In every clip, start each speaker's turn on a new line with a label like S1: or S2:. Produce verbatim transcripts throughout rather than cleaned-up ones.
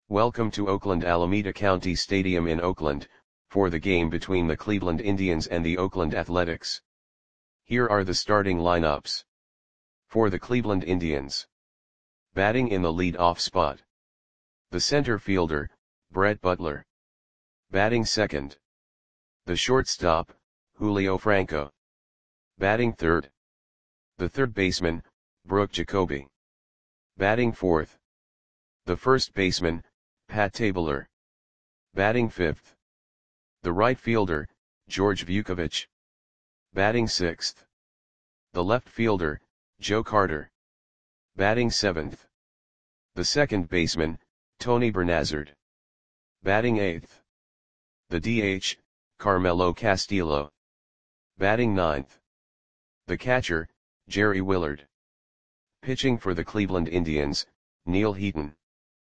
S1: Welcome to Oakland Alameda County Stadium in Oakland, for the game between the Cleveland Indians and the Oakland Athletics. Here are the starting lineups. For the Cleveland Indians. Batting in the lead-off spot. The center fielder, Brett Butler. Batting second. The shortstop, Julio Franco. Batting third. The third baseman, Brooke Jacoby. Batting fourth. The first baseman, Pat Tabler. Batting fifth. The right fielder, George Vukovich. Batting sixth. The left fielder, Joe Carter. Batting seventh. The second baseman, Tony Bernazard. Batting eighth. The D H, Carmelo Castillo. Batting ninth. The catcher, Jerry Willard. Pitching for the Cleveland Indians, Neil Heaton.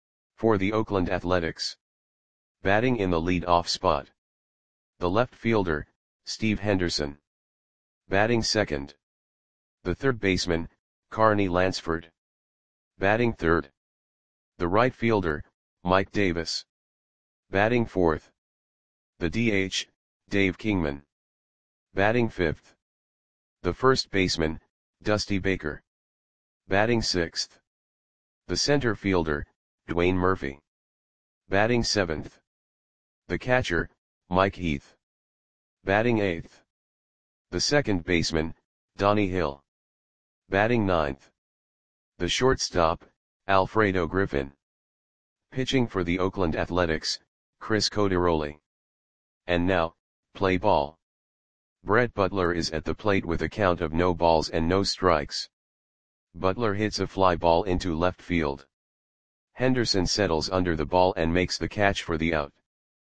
S1: For the Oakland Athletics. Batting in the lead-off spot. The left fielder, Steve Henderson. Batting second. The third baseman, Carney Lansford. Batting third. The right fielder, Mike Davis. Batting fourth. The D H, Dave Kingman. Batting fifth. The first baseman, Dusty Baker. Batting sixth. The center fielder, Dwayne Murphy. Batting seventh. The catcher, Mike Heath. Batting eighth. The second baseman, Donnie Hill. Batting ninth. The shortstop, Alfredo Griffin. Pitching for the Oakland Athletics, Chris Coderoli. And now, play ball. Brett Butler is at the plate with a count of no balls and no strikes. Butler hits a fly ball into left field. Henderson settles under the ball and makes the catch for the out.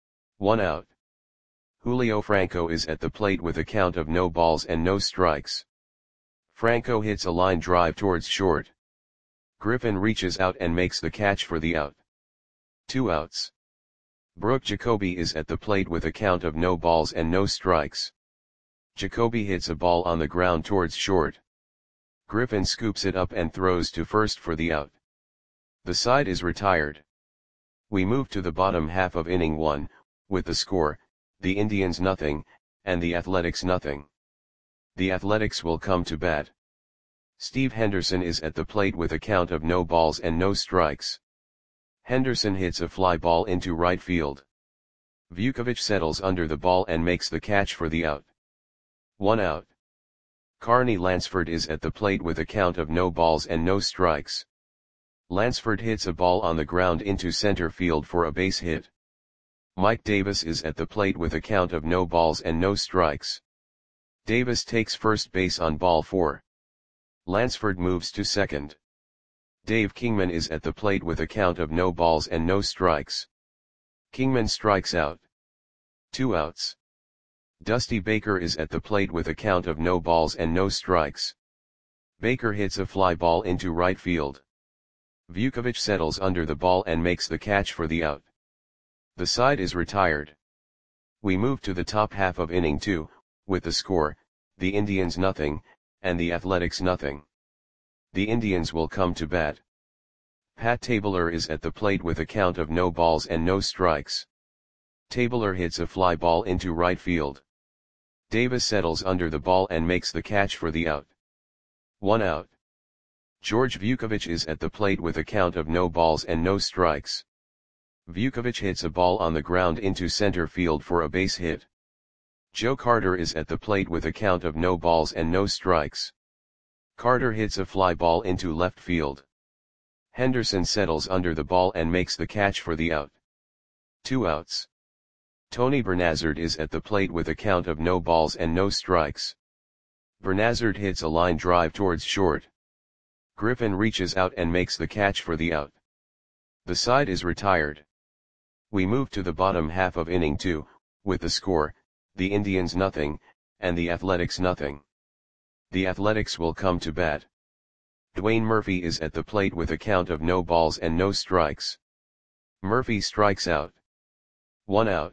S1: One out. Julio Franco is at the plate with a count of no balls and no strikes. Franco hits a line drive towards short. Griffin reaches out and makes the catch for the out. Two outs. Brooke Jacoby is at the plate with a count of no balls and no strikes. Jacoby hits a ball on the ground towards short. Griffin scoops it up and throws to first for the out. The side is retired. We move to the bottom half of inning one, with the score, the Indians nothing, and the Athletics nothing. The Athletics will come to bat. Steve Henderson is at the plate with a count of no balls and no strikes. Henderson hits a fly ball into right field. Vukovich settles under the ball and makes the catch for the out. One out. Carney Lansford is at the plate with a count of no balls and no strikes. Lansford hits a ball on the ground into center field for a base hit. Mike Davis is at the plate with a count of no balls and no strikes. Davis takes first base on ball four. Lansford moves to second. Dave Kingman is at the plate with a count of no balls and no strikes. Kingman strikes out. Two outs. Dusty Baker is at the plate with a count of no balls and no strikes. Baker hits a fly ball into right field. Vukovich settles under the ball and makes the catch for the out. The side is retired. We move to the top half of inning two, with the score, the Indians nothing, and the Athletics nothing. The Indians will come to bat. Pat Tabler is at the plate with a count of no balls and no strikes. Tabler hits a fly ball into right field. Davis settles under the ball and makes the catch for the out. One out. George Vukovich is at the plate with a count of no balls and no strikes. Vukovich hits a ball on the ground into center field for a base hit. Joe Carter is at the plate with a count of no balls and no strikes. Carter hits a fly ball into left field. Henderson settles under the ball and makes the catch for the out. Two outs. Tony Bernazard is at the plate with a count of no balls and no strikes. Bernazard hits a line drive towards short. Griffin reaches out and makes the catch for the out. The side is retired. We move to the bottom half of inning two, with the score, the Indians nothing, and the Athletics nothing. The Athletics will come to bat. Dwayne Murphy is at the plate with a count of no balls and no strikes. Murphy strikes out. One out.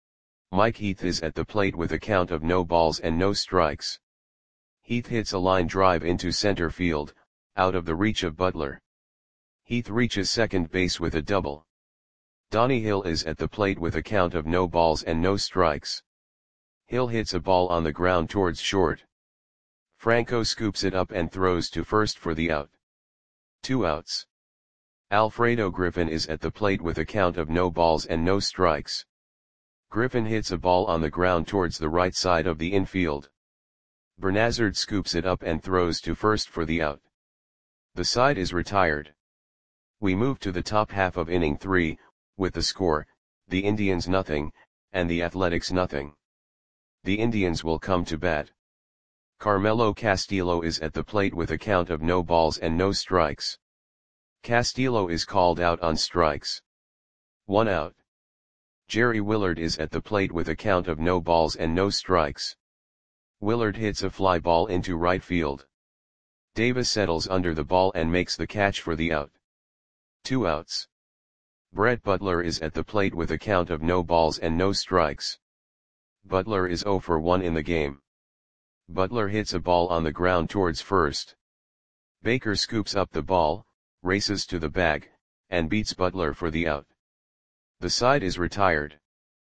S1: Mike Heath is at the plate with a count of no balls and no strikes. Heath hits a line drive into center field, out of the reach of Butler. Heath reaches second base with a double. Donnie Hill is at the plate with a count of no balls and no strikes. Hill hits a ball on the ground towards short. Franco scoops it up and throws to first for the out. Two outs. Alfredo Griffin is at the plate with a count of no balls and no strikes. Griffin hits a ball on the ground towards the right side of the infield. Bernazard scoops it up and throws to first for the out. The side is retired. We move to the top half of inning three, with the score, the Indians nothing, and the Athletics nothing. The Indians will come to bat. Carmelo Castillo is at the plate with a count of no balls and no strikes. Castillo is called out on strikes. One out. Jerry Willard is at the plate with a count of no balls and no strikes. Willard hits a fly ball into right field. Davis settles under the ball and makes the catch for the out. Two outs. Brett Butler is at the plate with a count of no balls and no strikes. Butler is oh for one in the game. Butler hits a ball on the ground towards first. Baker scoops up the ball, races to the bag, and beats Butler for the out. The side is retired.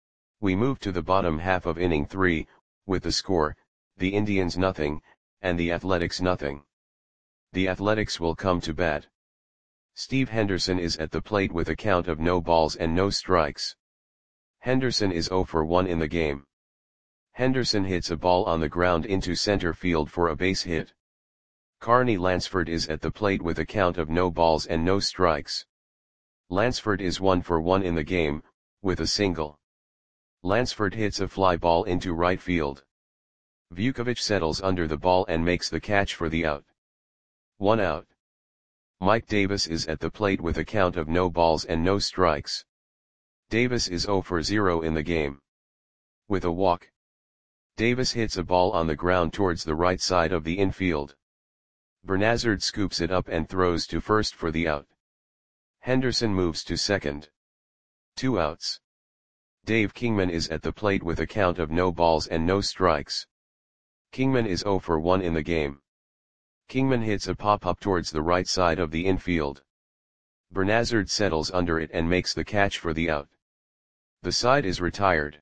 S1: We move to the bottom half of inning three, with the score, the Indians nothing, and the Athletics nothing. The Athletics will come to bat. Steve Henderson is at the plate with a count of no balls and no strikes. Henderson is oh for one in the game. Henderson hits a ball on the ground into center field for a base hit. Carney Lansford is at the plate with a count of no balls and no strikes. Lansford is one for one in the game, with a single. Lansford hits a fly ball into right field. Vukovic settles under the ball and makes the catch for the out. One out. Mike Davis is at the plate with a count of no balls and no strikes. Davis is oh for zero in the game. With a walk. Davis hits a ball on the ground towards the right side of the infield. Bernazard scoops it up and throws to first for the out. Henderson moves to second. Two outs. Dave Kingman is at the plate with a count of no balls and no strikes. Kingman is oh for one in the game. Kingman hits a pop-up towards the right side of the infield. Bernazard settles under it and makes the catch for the out. The side is retired.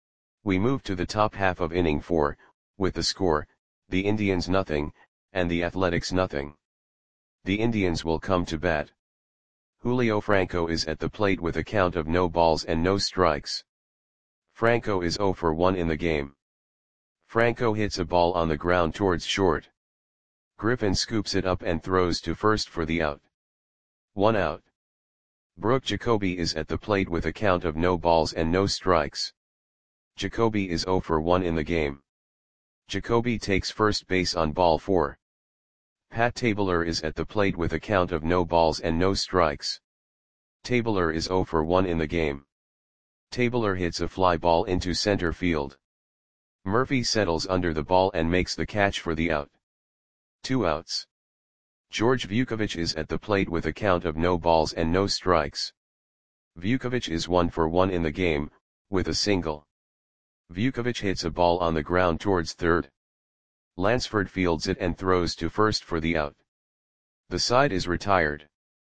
S1: We move to the top half of inning four, with the score, the Indians nothing, and the Athletics nothing. The Indians will come to bat. Julio Franco is at the plate with a count of no balls and no strikes. Franco is oh for one in the game. Franco hits a ball on the ground towards short. Griffin scoops it up and throws to first for the out. One out. Brooke Jacoby is at the plate with a count of no balls and no strikes. Jacoby is oh for one in the game. Jacoby takes first base on ball four. Pat Tabler is at the plate with a count of no balls and no strikes. Tabler is oh for one in the game. Tabler hits a fly ball into center field. Murphy settles under the ball and makes the catch for the out. Two outs. George Vukovic is at the plate with a count of no balls and no strikes. Vukovic is one for one in the game, with a single. Vukovic hits a ball on the ground towards third. Lansford fields it and throws to first for the out. The side is retired.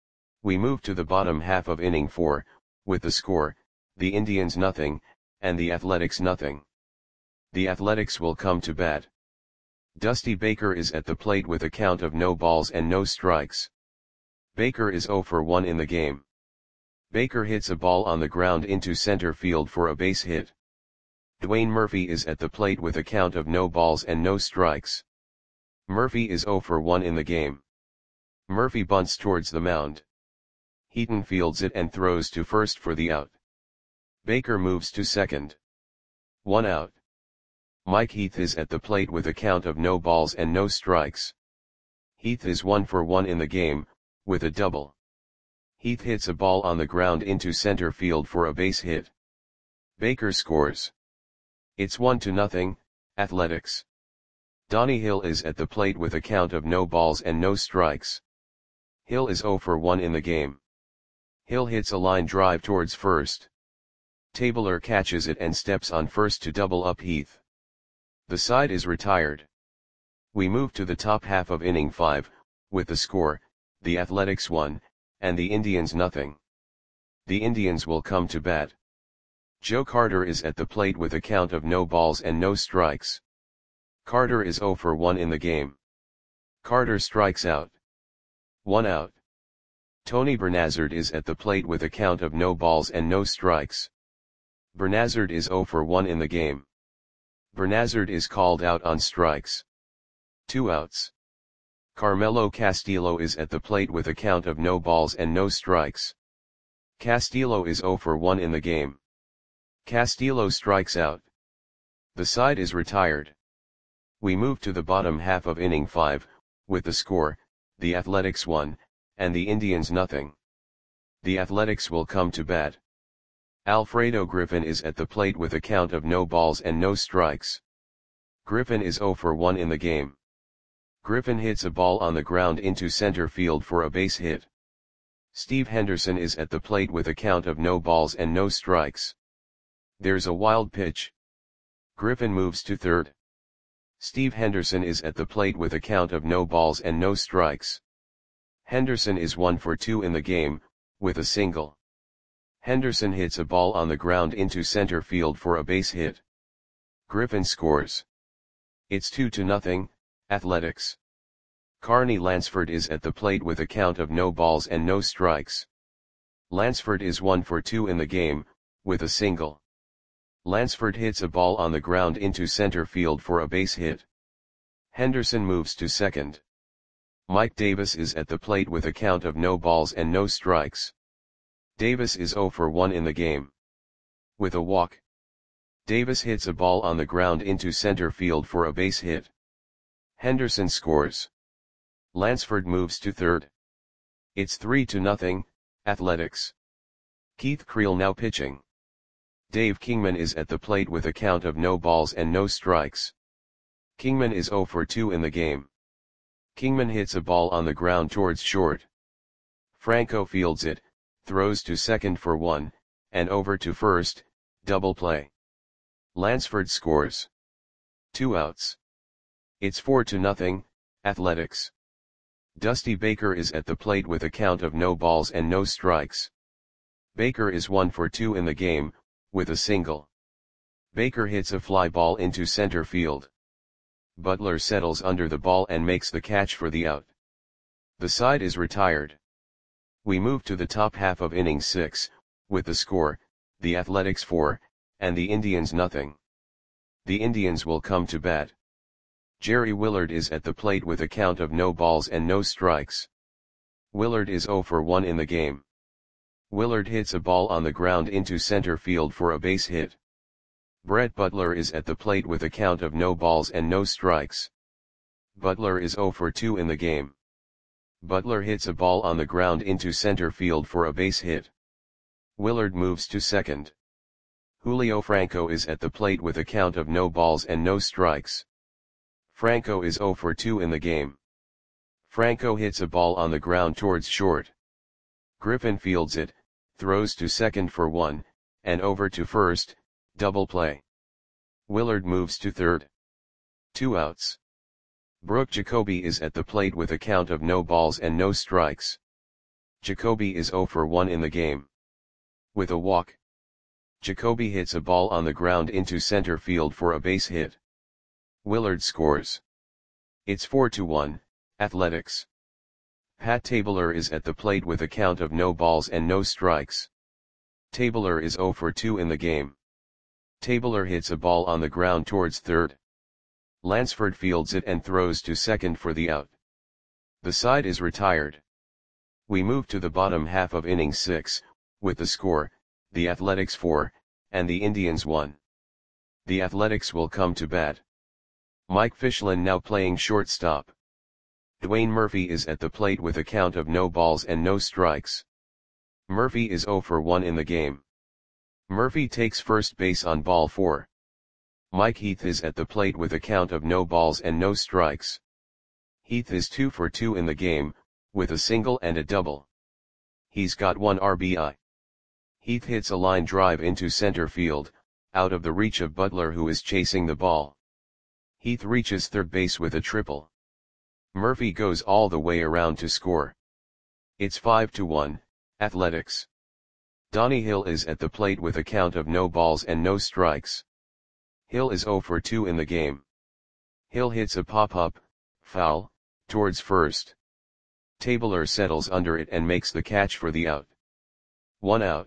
S1: We move to the bottom half of inning four, with the score, the Indians nothing, and the Athletics nothing. The Athletics will come to bat. Dusty Baker is at the plate with a count of no balls and no strikes. Baker is oh for one in the game. Baker hits a ball on the ground into center field for a base hit. Dwayne Murphy is at the plate with a count of no balls and no strikes. Murphy is oh for one in the game. Murphy bunts towards the mound. Heaton fields it and throws to first for the out. Baker moves to second. One out. Mike Heath is at the plate with a count of no balls and no strikes. Heath is one for one in the game, with a double. Heath hits a ball on the ground into center field for a base hit. Baker scores. It's one to nothing, Athletics. Donnie Hill is at the plate with a count of no balls and no strikes. Hill is oh for one in the game. Hill hits a line drive towards first. Tabler catches it and steps on first to double up Heath. The side is retired. We move to the top half of inning five, with the score, the Athletics one, and the Indians nothing. the Indians will come to bat. Joe Carter is at the plate with a count of no balls and no strikes. Carter is zero for one in the game. Carter strikes out. One out. Tony Bernazard is at the plate with a count of no balls and no strikes. Bernazard is zero for one in the game. Bernazard is called out on strikes. Two outs. Carmelo Castillo is at the plate with a count of no balls and no strikes. Castillo is zero for one in the game. Castillo strikes out. The side is retired. We move to the bottom half of inning five, with the score, the Athletics one, and the Indians nothing. The Athletics will come to bat. Alfredo Griffin is at the plate with a count of no balls and no strikes. Griffin is zero for one in the game. Griffin hits a ball on the ground into center field for a base hit. Steve Henderson is at the plate with a count of no balls and no strikes. There's a wild pitch. Griffin moves to third. Steve Henderson is at the plate with a count of no balls and no strikes. Henderson is one for two in the game, with a single. Henderson hits a ball on the ground into center field for a base hit. Griffin scores. It's two to nothing, Athletics. Carney Lansford is at the plate with a count of no balls and no strikes. Lansford is one for two in the game, with a single. Lansford hits a ball on the ground into center field for a base hit. Henderson moves to second. Mike Davis is at the plate with a count of no balls and no strikes. Davis is zero for one in the game. With a walk. Davis hits a ball on the ground into center field for a base hit. Henderson scores. Lansford moves to third. It's three to nothing, Athletics. Keith Creel now pitching. Dave Kingman is at the plate with a count of no balls and no strikes. Kingman is zero for two in the game. Kingman hits a ball on the ground towards short. Franco fields it, throws to second for one, and over to first, double play. Lansford scores. Two outs. It's four to nothing, Athletics. Dusty Baker is at the plate with a count of no balls and no strikes. Baker is one for two in the game, with a single. Baker hits a fly ball into center field. Butler settles under the ball and makes the catch for the out. The side is retired. We move to the top half of inning six, with the score, the Athletics four, and the Indians nothing. The Indians will come to bat. Jerry Willard is at the plate with a count of no balls and no strikes. Willard is zero for one in the game. Willard hits a ball on the ground into center field for a base hit. Brett Butler is at the plate with a count of no balls and no strikes. Butler is zero for two in the game. Butler hits a ball on the ground into center field for a base hit. Willard moves to second. Julio Franco is at the plate with a count of no balls and no strikes. Franco is zero for two in the game. Franco hits a ball on the ground towards short. Griffin fields it, throws to second for one, and over to first, double play. Willard moves to third. Two outs. Brooke Jacoby is at the plate with a count of no balls and no strikes. Jacoby is zero for one in the game. With a walk. Jacoby hits a ball on the ground into center field for a base hit. Willard scores. It's four to one, Athletics. Pat Tabler is at the plate with a count of no balls and no strikes. Tabler is zero for two in the game. Tabler hits a ball on the ground towards third. Lansford fields it and throws to second for the out. The side is retired. We move to the bottom half of inning six, with the score, the Athletics four, and the Indians one. The Athletics will come to bat. Mike Fischlin now playing shortstop. Dwayne Murphy is at the plate with a count of no balls and no strikes. Murphy is zero for one in the game. Murphy takes first base on ball four. Mike Heath is at the plate with a count of no balls and no strikes. Heath is two for two in the game, with a single and a double. He's got one R B I. Heath hits a line drive into center field, out of the reach of Butler who is chasing the ball. Heath reaches third base with a triple. Murphy goes all the way around to score. It's five to one, Athletics. Donnie Hill is at the plate with a count of no balls and no strikes. Hill is zero for two in the game. Hill hits a pop-up, foul, towards first. Tabler settles under it and makes the catch for the out. One out.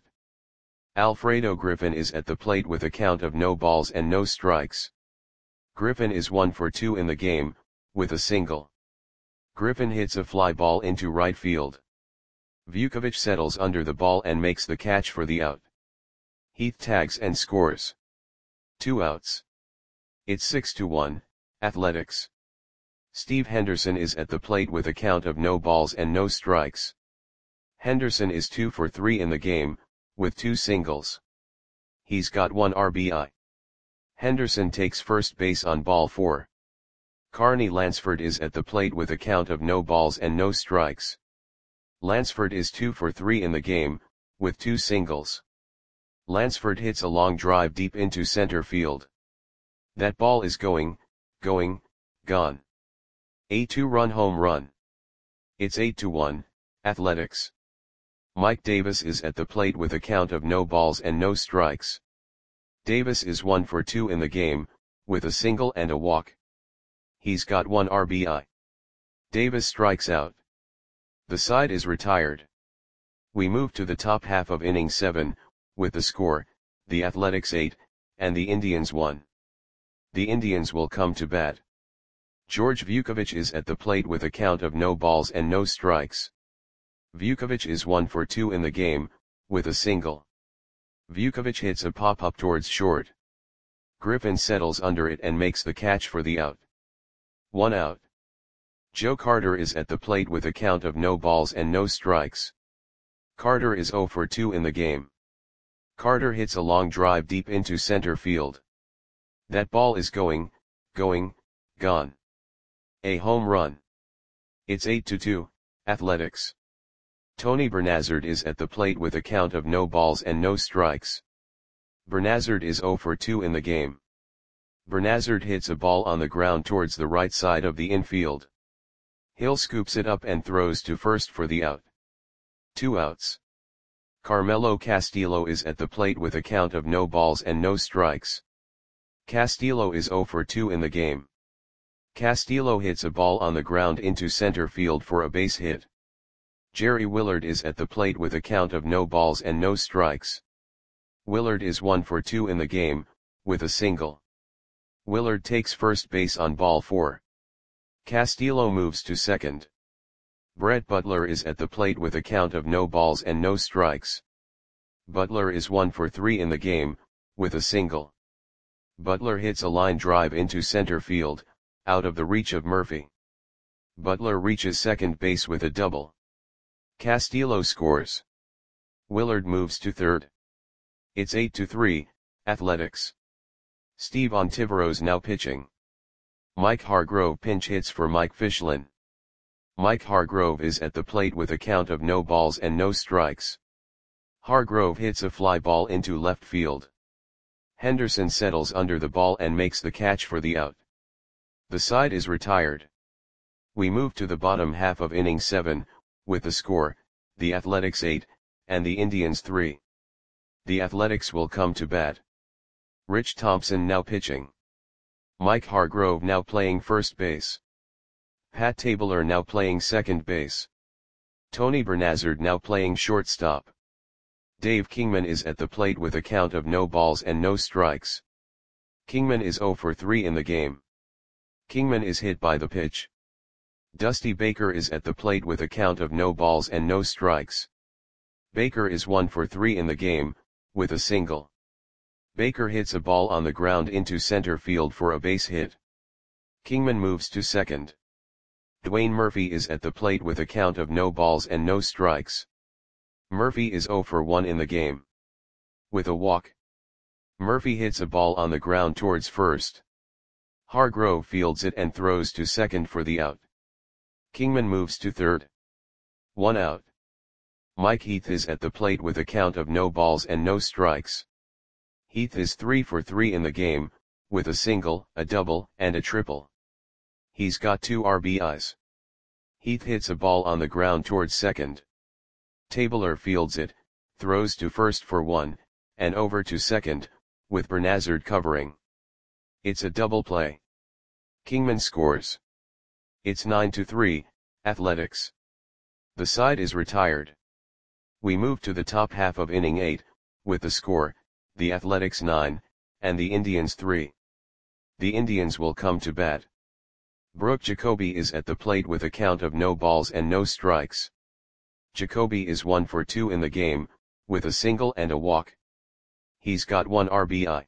S1: Alfredo Griffin is at the plate with a count of no balls and no strikes. Griffin is one for two in the game, with a single. Griffin hits a fly ball into right field. Vukovic settles under the ball and makes the catch for the out. Heath tags and scores. Two outs. It's six to one, Athletics. Steve Henderson is at the plate with a count of no balls and no strikes. Henderson is two for three in the game, with two singles. He's got one R B I. Henderson takes first base on ball four. Carney Lansford is at the plate with a count of no balls and no strikes. Lansford is two for three in the game, with two singles. Lansford hits a long drive deep into center field. That ball is going, going, gone. A two-run home run. It's eight to one, Athletics. Mike Davis is at the plate with a count of no balls and no strikes. Davis is one for two in the game, with a single and a walk. He's got one R B I. Davis strikes out. The side is retired. We move to the top half of inning seven, with the score, the Athletics eight, and the Indians one. The Indians will come to bat. George Vukovic is at the plate with a count of no balls and no strikes. Vukovic is one for two in the game, with a single. Vukovic hits a pop-up towards short. Griffin settles under it and makes the catch for the out. One out. Joe Carter is at the plate with a count of no balls and no strikes. Carter is zero for two in the game. Carter hits a long drive deep into center field. That ball is going, going, gone. A home run. It's eight to two, Athletics. Tony Bernazard is at the plate with a count of no balls and no strikes. Bernazard is zero for two in the game. Bernazard hits a ball on the ground towards the right side of the infield. Hill scoops it up and throws to first for the out. Two outs. Carmelo Castillo is at the plate with a count of no balls and no strikes. Castillo is zero for two in the game. Castillo hits a ball on the ground into center field for a base hit. Jerry Willard is at the plate with a count of no balls and no strikes. Willard is one for two in the game, with a single. Willard takes first base on ball four. Castillo moves to second. Brett Butler is at the plate with a count of no balls and no strikes. Butler is one for three in the game, with a single. Butler hits a line drive into center field, out of the reach of Murphy. Butler reaches second base with a double. Castillo scores. Willard moves to third. It's eight to three, Athletics. Steve Ontiveros now pitching. Mike Hargrove pinch hits for Mike Fischlin. Mike Hargrove is at the plate with a count of no balls and no strikes. Hargrove hits a fly ball into left field. Henderson settles under the ball and makes the catch for the out. The side is retired. We move to the bottom half of inning seven, with the score, the Athletics eight, and the Indians three. The Athletics will come to bat. Rich Thompson now pitching. Mike Hargrove now playing first base. Pat Tabler now playing second base. Tony Bernazard now playing shortstop. Dave Kingman is at the plate with a count of no balls and no strikes. Kingman is zero for three in the game. Kingman is hit by the pitch. Dusty Baker is at the plate with a count of no balls and no strikes. Baker is one for three in the game, with a single. Baker hits a ball on the ground into center field for a base hit. Kingman moves to second. Dwayne Murphy is at the plate with a count of no balls and no strikes. Murphy is zero for one in the game. With a walk. Murphy hits a ball on the ground towards first. Hargrove fields it and throws to second for the out. Kingman moves to third. One out. Mike Heath is at the plate with a count of no balls and no strikes. Heath is three for three in the game, with a single, a double, and a triple. He's got two R B Is. Heath hits a ball on the ground towards second. Tabler fields it, throws to first for one, and over to second, with Bernazard covering. It's a double play. Kingman scores. It's nine to three, Athletics. The side is retired. We move to the top half of inning eight, with the score, the Athletics nine, and the Indians three. The Indians will come to bat. Brooke Jacoby is at the plate with a count of no balls and no strikes. Jacoby is one for two in the game, with a single and a walk. He's got one R B I.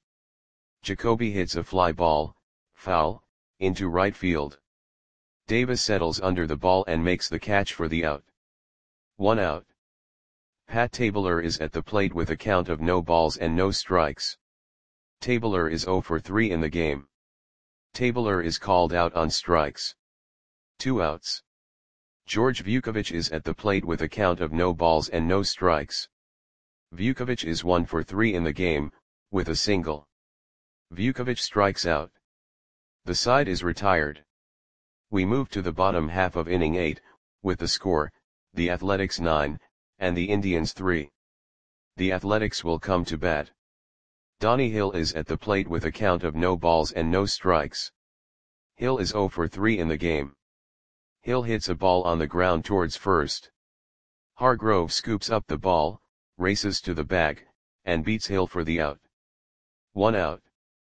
S1: Jacoby hits a fly ball, foul, into right field. Davis settles under the ball and makes the catch for the out. One out. Pat Tabler is at the plate with a count of no balls and no strikes. Tabler is zero for three in the game. Tabler is called out on strikes. Two outs. George Vukovic is at the plate with a count of no balls and no strikes. Vukovic is one for three in the game, with a single. Vukovic strikes out. The side is retired. We move to the bottom half of inning eight, with the score, the Athletics nine, and the Indians three. The Athletics will come to bat. Donnie Hill is at the plate with a count of no balls and no strikes. Hill is zero for three in the game. Hill hits a ball on the ground towards first. Hargrove scoops up the ball, races to the bag, and beats Hill for the out. One out.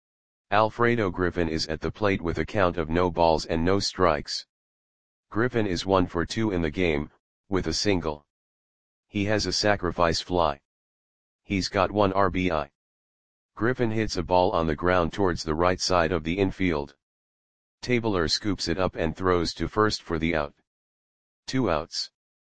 S1: Alfredo Griffin is at the plate with a count of no balls and no strikes. Griffin is one for two in the game, with a single. He has a sacrifice fly. He's got one R B I. Griffin hits a ball on the ground towards the right side of the infield. Tabler scoops it up and throws to first for the out. Two outs.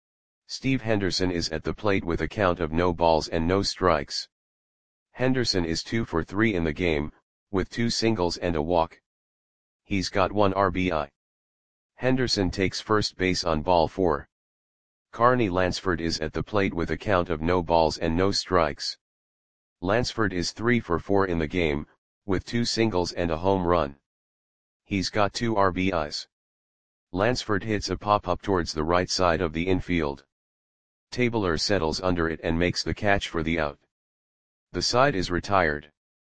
S1: Steve Henderson is at the plate with a count of no balls and no strikes. Henderson is two for three in the game, with two singles and a walk. He's got one R B I. Henderson takes first base on ball four. Carney Lansford is at the plate with a count of no balls and no strikes. Lansford is three for four in the game, with two singles and a home run. He's got two R B Is. Lansford hits a pop-up towards the right side of the infield. Tabler settles under it and makes the catch for the out. The side is retired.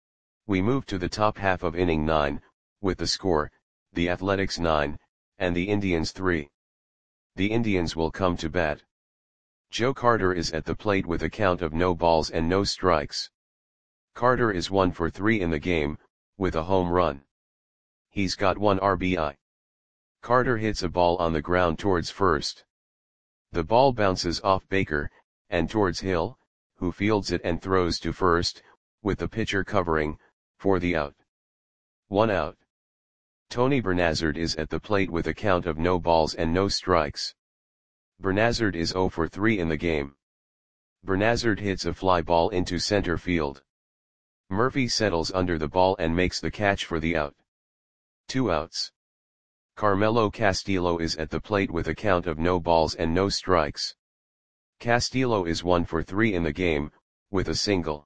S1: We move to the top half of inning nine, with the score, the Athletics nine, and the Indians three. The Indians will come to bat. Joe Carter is at the plate with a count of no balls and no strikes. Carter is one for three in the game, with a home run. He's got one R B I. Carter hits a ball on the ground towards first. The ball bounces off Baker, and towards Hill, who fields it and throws to first, with the pitcher covering, for the out. One out. Tony Bernazard is at the plate with a count of no balls and no strikes. Bernazard is zero for three in the game. Bernazard hits a fly ball into center field. Murphy settles under the ball and makes the catch for the out. Two outs. Carmelo Castillo is at the plate with a count of no balls and no strikes. Castillo is one for three in the game, with a single.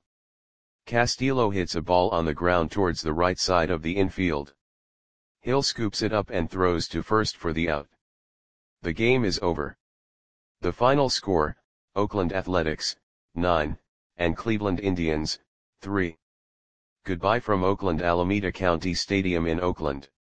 S1: Castillo hits a ball on the ground towards the right side of the infield. Hill scoops it up and throws to first for the out. The game is over. The final score, Oakland Athletics, nine, and Cleveland Indians, three. Goodbye from Oakland Alameda County Stadium in Oakland.